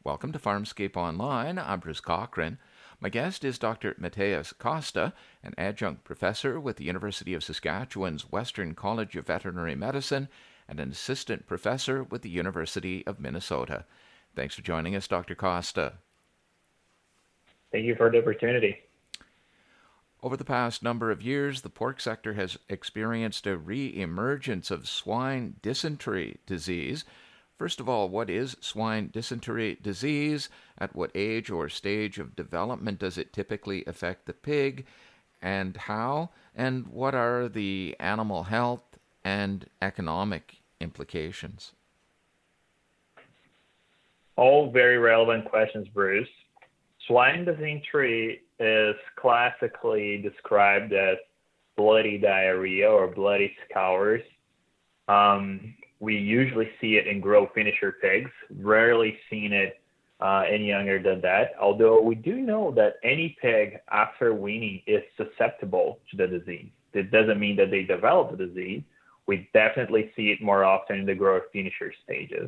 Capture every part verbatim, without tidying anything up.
Welcome to Farmscape Online. I'm Bruce Cochran. My guest is Doctor Matthias Costa, an adjunct professor with the University of Saskatchewan's Western College of Veterinary Medicine and an assistant professor with the University of Minnesota. Thanks for joining us, Doctor Costa. Thank you for the opportunity. Over the past number of years, the pork sector has experienced a re-emergence of swine dysentery disease. First of all, what is swine dysentery disease? At what age or stage of development does it typically affect the pig? And how? And what are the animal health and economic implications? All very relevant questions, Bruce. Swine dysentery is classically described as bloody diarrhea or bloody scours. Um, we usually see it in grow finisher pigs, rarely seen it uh, any younger than that, although we do know that any pig after weaning is susceptible to the disease. It doesn't mean that they develop the disease. We definitely see it more often in the grower finisher stages.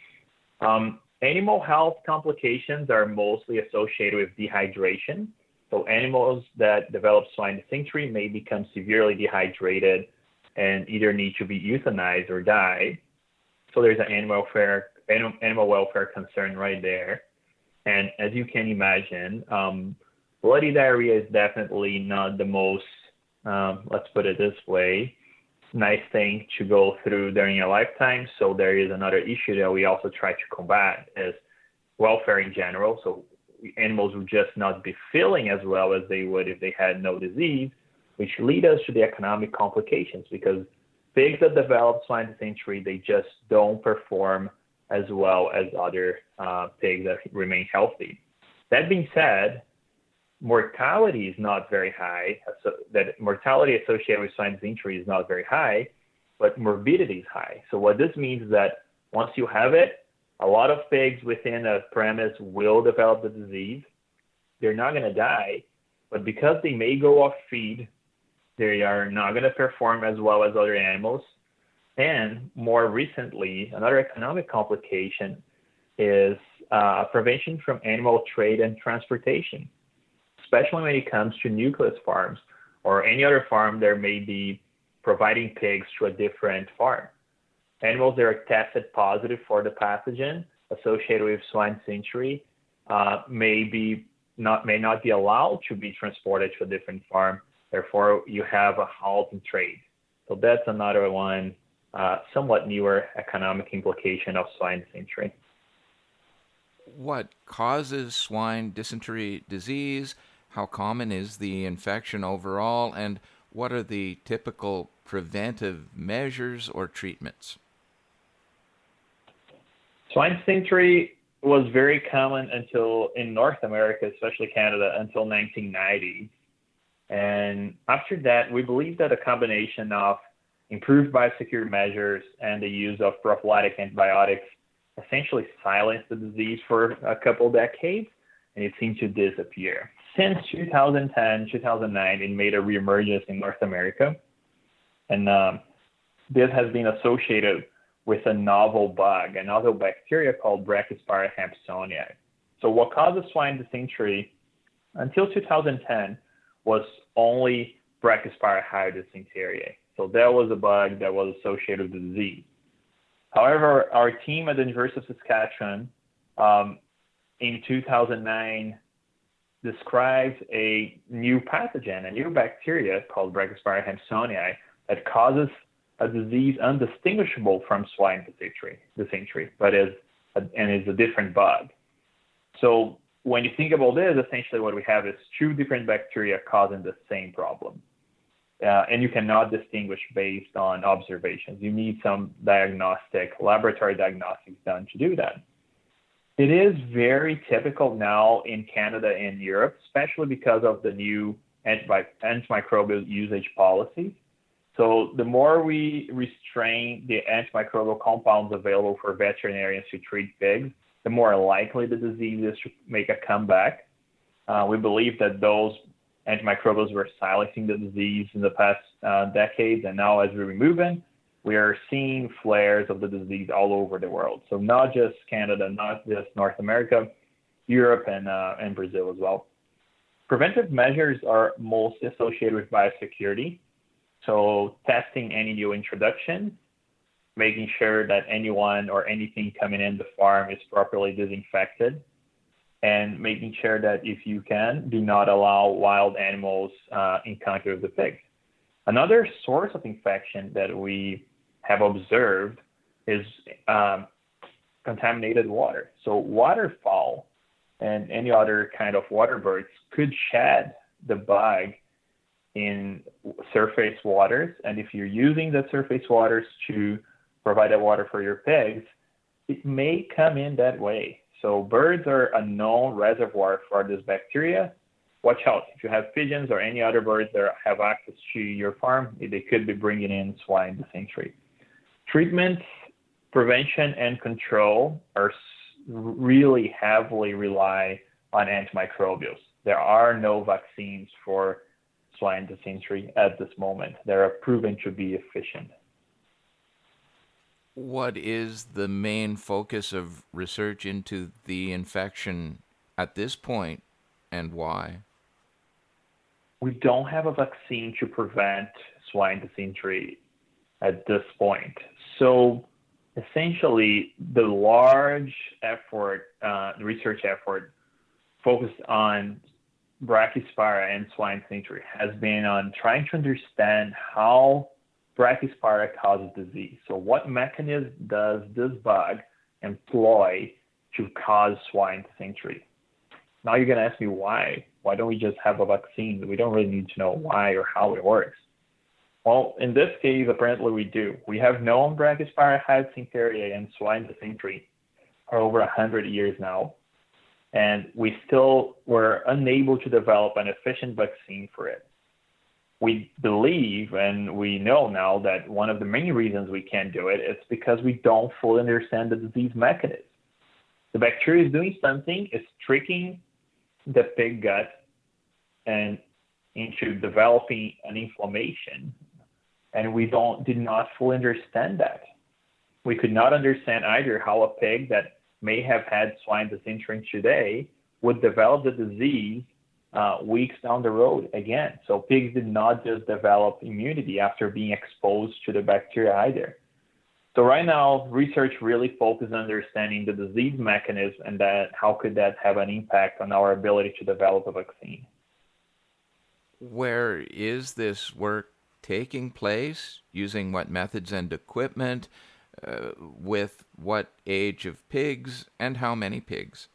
Um, animal health complications are mostly associated with dehydration. So animals that develop swine dysentery may become severely dehydrated and either need to be euthanized or die. So there's an animal welfare, animal welfare concern right there. And as you can imagine, um, bloody diarrhea is definitely not the most, um, let's put it this way, nice thing to go through during your lifetime. So there is another issue that we also try to combat is welfare in general. So animals would just not be feeling as well as they would if they had no disease, which lead us to the economic complications because pigs that develop swine dysentery, they just don't perform as well as other uh, pigs that remain healthy. That being said, mortality is not very high. So that mortality associated with swine dysentery is not very high, but morbidity is high. So what this means is that once you have it, a lot of pigs within a premise will develop the disease. They're not going to die, but because they may go off feed, they are not going to perform as well as other animals. And more recently, another economic complication is uh, prevention from animal trade and transportation, especially when it comes to nucleus farms or any other farm that may be providing pigs to a different farm. Animals that are tested positive for the pathogen associated with swine dysentery uh, may be not may not be allowed to be transported to a different farm. Therefore, you have a halt in trade. So that's another one, uh, somewhat newer economic implication of swine dysentery. What causes swine dysentery disease? How common is the infection overall? And what are the typical preventive measures or treatments? Swine dysentery was very common until in North America, especially Canada, until nineteen ninety. And after that, we believe that a combination of improved biosecurity measures and the use of prophylactic antibiotics essentially silenced the disease for a couple decades, and it seemed to disappear. Since two thousand ten, two thousand nine, it made a reemergence in North America. And um, this has been associated with a novel bug, a novel bacteria called Brachyspira hampsonii. So what causes swine dysentery until two thousand ten was only Brachyspira hyodysenteriae. So that was a bug that was associated with the disease. However, our team at the University of Saskatchewan um, in two thousand nine described a new pathogen, a new bacteria called Brachyspira hampsonii that causes a disease undistinguishable from swine dysentery, dysentery but is a, and is a different bug. So when you think about this, essentially what we have is two different bacteria causing the same problem. Uh, and you cannot distinguish based on observations. You need some diagnostic, laboratory diagnostics done to do that. It is very typical now in Canada and Europe, especially because of the new anti- antimicrobial usage policies. So the more we restrain the antimicrobial compounds available for veterinarians to treat pigs, the more likely the disease is to make a comeback. Uh, we believe that those antimicrobials were silencing the disease in the past uh, decades, and now as we remove them, we are seeing flares of the disease all over the world. So not just Canada, not just North America, Europe and, uh, and Brazil as well. Preventive measures are mostly associated with biosecurity. So testing any new introduction, making sure that anyone or anything coming in the farm is properly disinfected, and making sure that if you can, do not allow wild animals uh, in contact with the pigs. Another source of infection that we have observed is um, contaminated water. So waterfowl and any other kind of water birds could shed the bug in surface waters. And if you're using the surface waters to provide that water for your pigs, it may come in that way. So birds are a known reservoir for this bacteria. Watch out. If you have pigeons or any other birds that have access to your farm, they could be bringing in swine dysentery. Treatment, prevention, and control are really heavily rely on antimicrobials. There are no vaccines for swine dysentery at this moment. They are proven to be efficient. What is the main focus of research into the infection at this point, and why? We don't have a vaccine to prevent swine dysentery at this point. So essentially, the large effort, uh, the research effort focused on Brachyspira and swine dysentery has been on trying to understand how Brachyspira causes disease. So what mechanism does this bug employ to cause swine dysentery? Now you're going to ask me why. Why don't we just have a vaccine? We don't really need to know why or how it works. Well, in this case, apparently we do. We have known Brachyspira dysenteria and swine dysentery for over one hundred years now, and we still were unable to develop an efficient vaccine for it. We believe and we know now that one of the main reasons we can't do it is because we don't fully understand the disease mechanism. The bacteria is doing something, it's tricking the pig gut and into developing an inflammation, and we don't did not fully understand that. We could not understand either how a pig that may have had swine dysentery today would develop the disease uh, weeks down the road again. So pigs did not just develop immunity after being exposed to the bacteria either. So right now, research really focuses on understanding the disease mechanism and that how could that have an impact on our ability to develop a vaccine. Where is this work taking place? Using what methods and equipment? Uh, with what age of pigs and how many pigs?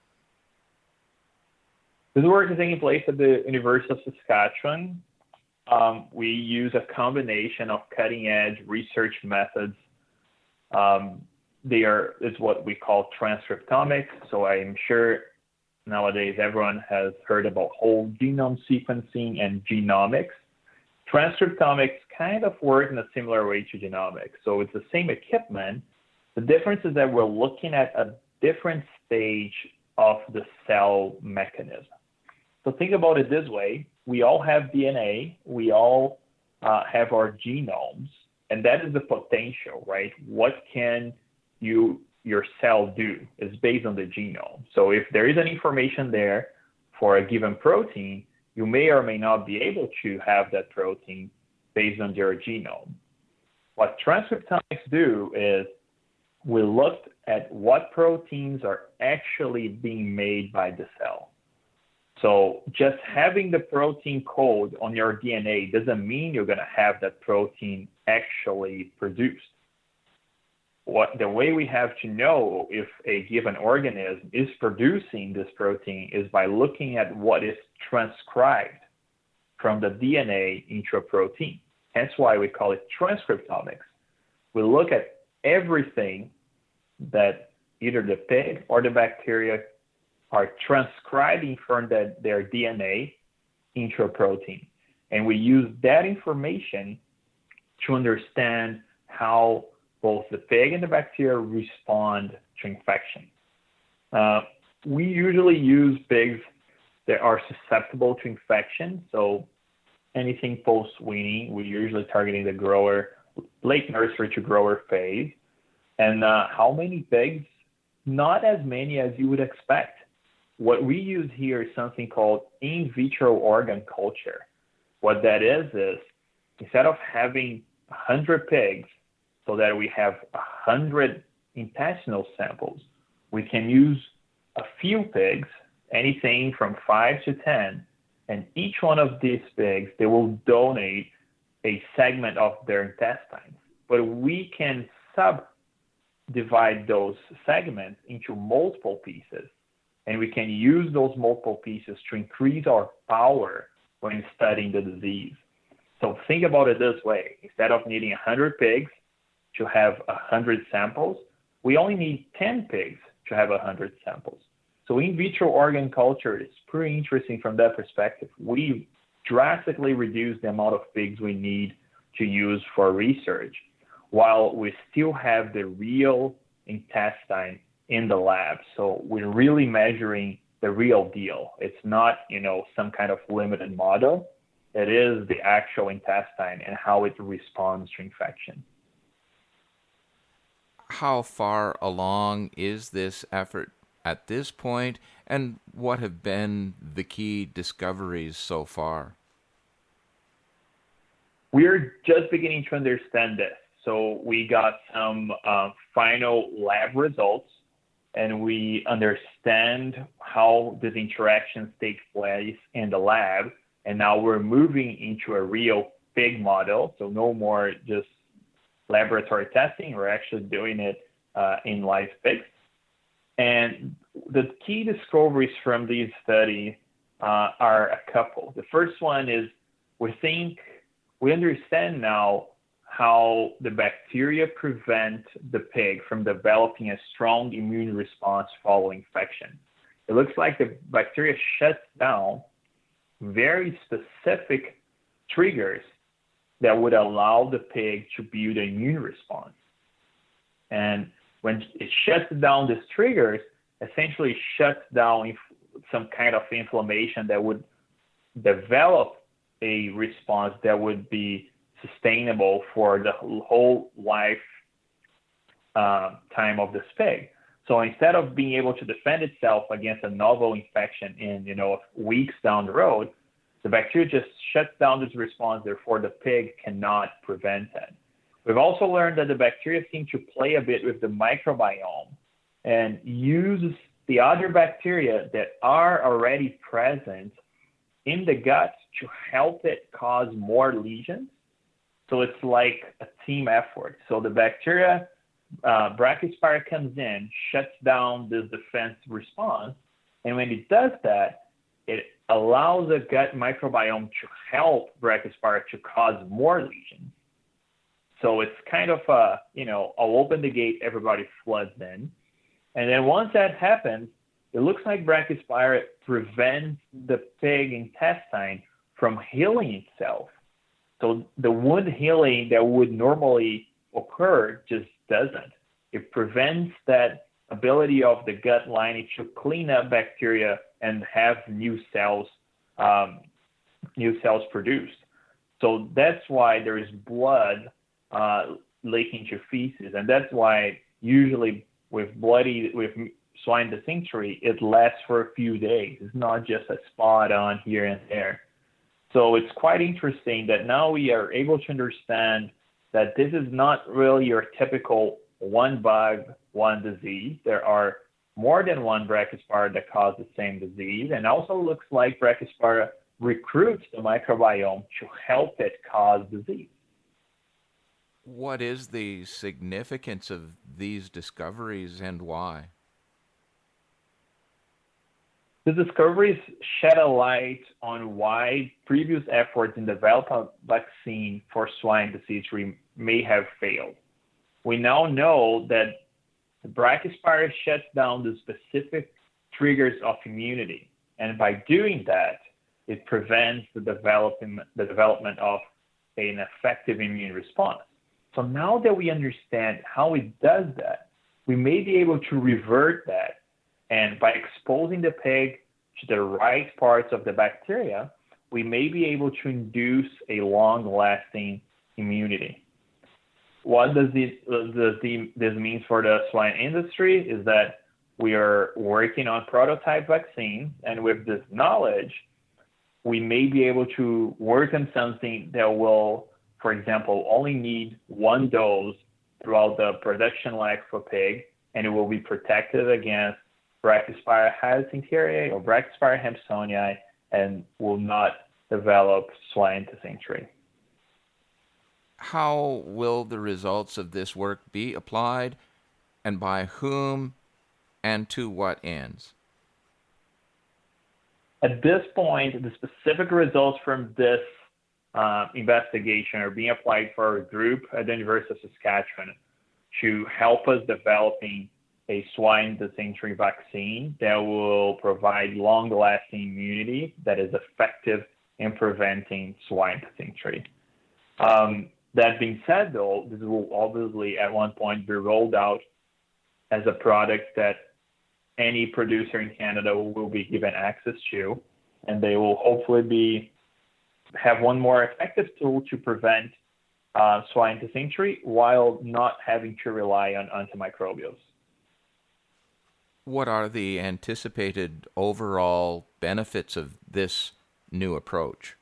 This work is taking place at the University of Saskatchewan. Um, we use a combination of cutting-edge research methods. Um, they are is what we call transcriptomics. So I'm sure nowadays everyone has heard about whole genome sequencing and genomics. Transcriptomics kind of work in a similar way to genomics. So it's the same equipment. The difference is that we're looking at a different stage of the cell mechanism. So think about it this way. We all have D N A. We all uh, have our genomes. And that is the potential, right? What can you your cell do is based on the genome. So if there is an information there for a given protein, you may or may not be able to have that protein based on your genome. What transcriptomics do is we looked at what proteins are actually being made by the cell. So just having the protein code on your D N A doesn't mean you're going to have that protein actually produced. What the way we have to know if a given organism is producing this protein is by looking at what is transcribed from the D N A into a protein. Hence why we call it transcriptomics. We look at everything that either the pig or the bacteria are transcribing from the, their D N A into a protein. And we use that information to understand how both the pig and the bacteria respond to infection. Uh, we usually use pigs that are susceptible to infection. So anything post-weaning, we're usually targeting the grower late nursery to grower phase. And uh, how many pigs? Not as many as you would expect. What we use here is something called in vitro organ culture. What that is, is instead of having one hundred pigs so that we have one hundred intestinal samples, we can use a few pigs, anything from five to ten, and each one of these pigs, they will donate a segment of their intestines. But we can subdivide those segments into multiple pieces, and we can use those multiple pieces to increase our power when studying the disease. So think about it this way. Instead of needing one hundred pigs to have one hundred samples, we only need ten pigs to have one hundred samples. So in vitro organ culture is pretty interesting from that perspective. We drastically reduce the amount of pigs we need to use for research, while we still have the real intestine in the lab. So we're really measuring the real deal. It's not, you know, some kind of limited model. It is the actual intestine and how it responds to infection. How far along is this effort at this point, and what have been the key discoveries so far? We're just beginning to understand this. So we got some uh, final lab results, and we understand how these interactions take place in the lab. And now we're moving into a real pig model. So no more just laboratory testing. We're actually doing it uh, in live pigs. And the key discoveries from these studies uh, are a couple. The first one is we think, we understand now how the bacteria prevent the pig from developing a strong immune response following infection. It looks like the bacteria shuts down very specific triggers that would allow the pig to build an immune response. And when it shuts down these triggers, essentially shuts down some kind of inflammation that would develop a response that would be sustainable for the whole life uh, time of this pig. So instead of being able to defend itself against a novel infection in, you know, weeks down the road, the bacteria just shuts down this response, therefore the pig cannot prevent it. We've also learned that the bacteria seem to play a bit with the microbiome and use the other bacteria that are already present in the gut to help it cause more lesions. So it's like a team effort. So the bacteria, uh, Brachyspira comes in, shuts down this defense response, and when it does that, it allows the gut microbiome to help Brachyspira to cause more lesions. So it's kind of a, you know, I'll open the gate, everybody floods in. And then once that happens, it looks like Brachyspira prevents the pig intestine from healing itself. So the wound healing that would normally occur just doesn't. It prevents that ability of the gut lining to clean up bacteria and have new cells, um, new cells produced. So that's why there is blood uh, leaking to feces, and that's why usually with bloody with swine dysentery, it lasts for a few days. It's not just a spot on here and there. So it's quite interesting that now we are able to understand that this is not really your typical one bug, one disease. There are more than one Brachyspira that cause the same disease, and also looks like Brachyspira recruits the microbiome to help it cause disease. What is the significance of these discoveries and why? The discoveries shed a light on why previous efforts in developing a vaccine for swine dysentery may have failed. We now know that the Brachyspira shuts down the specific triggers of immunity, and by doing that, it prevents the development, the development of an effective immune response. So now that we understand how it does that, we may be able to revert that. And by exposing the pig to the right parts of the bacteria, we may be able to induce a long-lasting immunity. what does this, does the, this mean for the swine industry is that we are working on prototype vaccine, and with this knowledge, we may be able to work on something that will, for example, only need one dose throughout the production life of a pig, and it will be protected against Brachyspira hyacintheriae or Brachyspira hampsonii, and will not develop swine dysentery. How will the results of this work be applied, and by whom, and to what ends? At this point, the specific results from this uh, investigation are being applied for a group at the University of Saskatchewan to help us developing a swine dysentery vaccine that will provide long-lasting immunity that is effective in preventing swine dysentery. Um, that being said, though, this will obviously at one point be rolled out as a product that any producer in Canada will be given access to, and they will hopefully be have one more effective tool to prevent uh, swine dysentery while not having to rely on antimicrobials. What are the anticipated overall benefits of this new approach?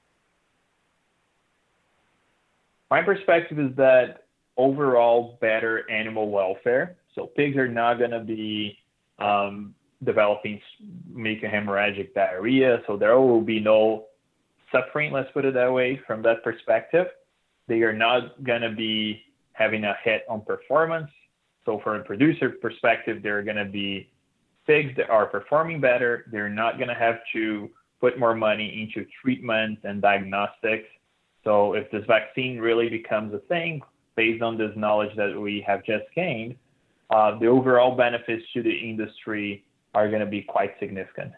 My perspective is that overall better animal welfare. So pigs are not going to be um, developing mucohemorrhagic diarrhea, so there will be no suffering, let's put it that way, from that perspective. They are not going to be having a hit on performance. So from a producer perspective, they're going to be pigs that are performing better. They're not going to have to put more money into treatment and diagnostics. So if this vaccine really becomes a thing, based on this knowledge that we have just gained, uh, the overall benefits to the industry are going to be quite significant.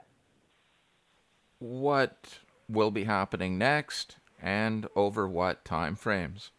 What will be happening next, and over what time frames?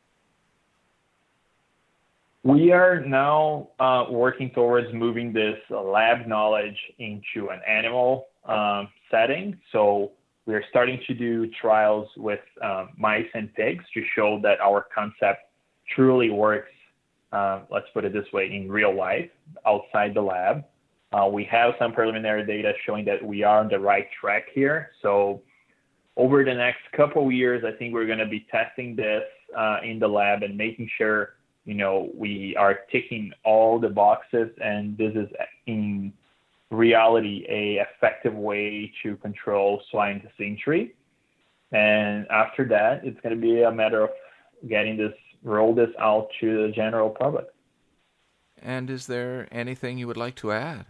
We are now uh, working towards moving this uh, lab knowledge into an animal um, setting. So we're starting to do trials with um, mice and pigs to show that our concept truly works, uh, let's put it this way, in real life, outside the lab. Uh, we have some preliminary data showing that we are on the right track here. So over the next couple of years, I think we're going to be testing this uh, in the lab and making sure, you know, we are ticking all the boxes, and this is in reality a effective way to control swine dysentery. And after that, it's going to be a matter of getting this, roll this out to the general public. And is there anything you would like to add?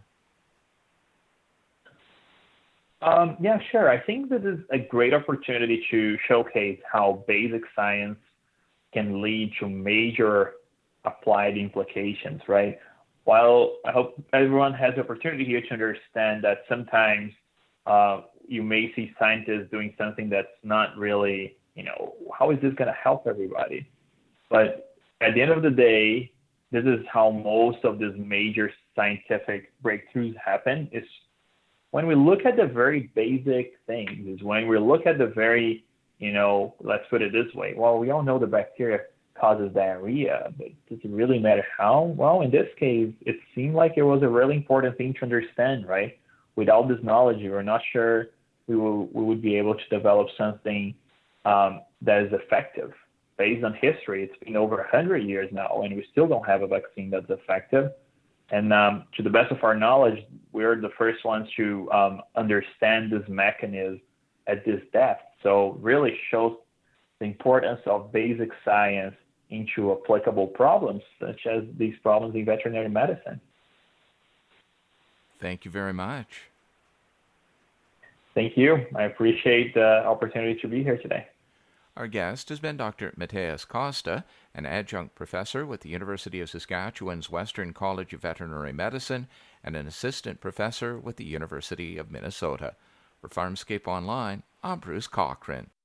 Um, yeah, sure. I think this is a great opportunity to showcase how basic science can lead to major applied implications, right? While I hope everyone has the opportunity here to understand that sometimes uh, you may see scientists doing something that's not really, you know, how is this going to help everybody? But at the end of the day, this is how most of these major scientific breakthroughs happen, is when we look at the very basic things, is when we look at the very, you know, let's put it this way. Well, we all know the bacteria causes diarrhea, but does it really matter how? Well, in this case, it seemed like it was a really important thing to understand, right? Without this knowledge, we were not sure we will we would be able to develop something um, that is effective. Based on history, it's been over one hundred years now, and we still don't have a vaccine that's effective. And um, to the best of our knowledge, we're the first ones to um, understand this mechanism at this depth. So really shows the importance of basic science into applicable problems, such as these problems in veterinary medicine. Thank you very much. Thank you. I appreciate the opportunity to be here today. Our guest has been Doctor Matheus Costa, an adjunct professor with the University of Saskatchewan's Western College of Veterinary Medicine and an assistant professor with the University of Minnesota. For Farmscape Online, I'm Bruce Cochran.